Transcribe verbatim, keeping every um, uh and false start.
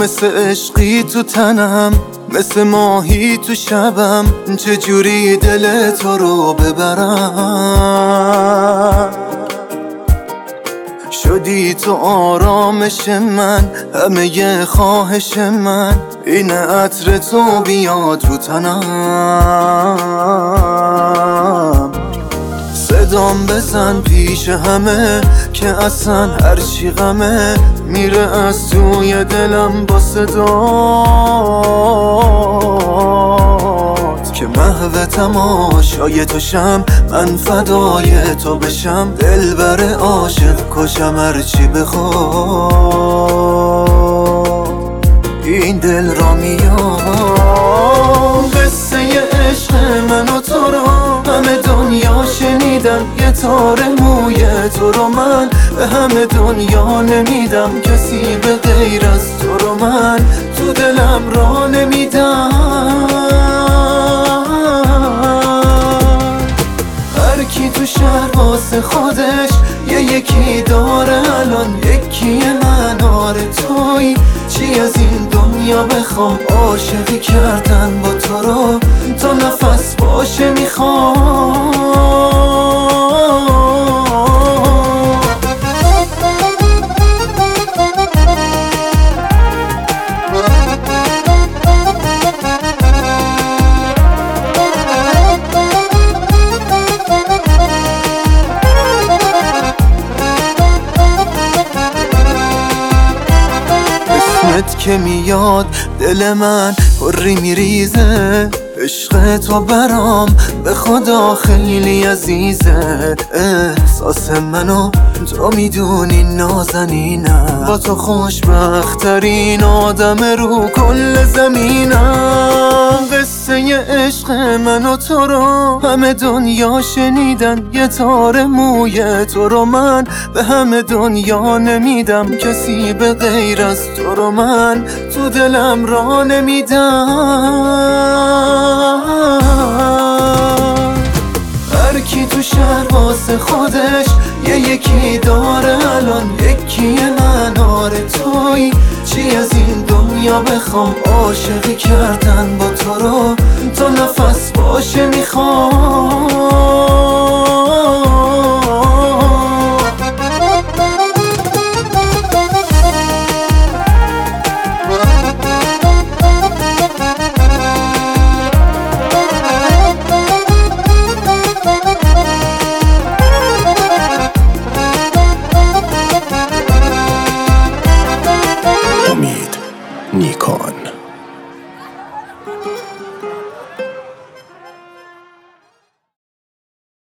مثل عشقی تو تنم، مثل ماهی تو شبم، چجوری دل تو رو ببرم. شدی تو آرامش من، همه ی خواهش من این عطر تو بیاد رو تنم. صدام بزن پیش همه که اصلا هرچی غمه میره از توی دلم با صدات، که محو تماشای تو شم، من فدای تو بشم، دلبر عاشق کشم هرچی بخواد این دل را میاد. قصه عشق من و تو رو همه دنیا شنیدم، یه تار موی تو رو من به همه دنیا نمیدم، کسی به غیر از تو رو من تو دلم را نمیدم. هر کی تو شهر واسه خودش یه یکی داره، الان یکی من آره توی چی از این دنیا بخوام، عاشقی کردن با تو رو تا نفس باشه میخوام. که میاد دل من پری میریزه، عشق تو برام به خدا خیلی عزیزه. احساس منو تو میدونی نازنینم، با تو خوشبخت‌ترین آدم رو کل زمینم. قصه عشق من و تو رو همه دنیا شنیدن، یه تار موی تو رو من به همه دنیا نمیدم، کسی به غیر از تو رو من تو دلم را نمیدم. هر کی تو شهر واسه خودش یه یکی داره، الان یکی من آره توی چی از این دنیا بخوام، عاشقی کردن با تو رو تا نفس باشه میخوام. امید نیکان.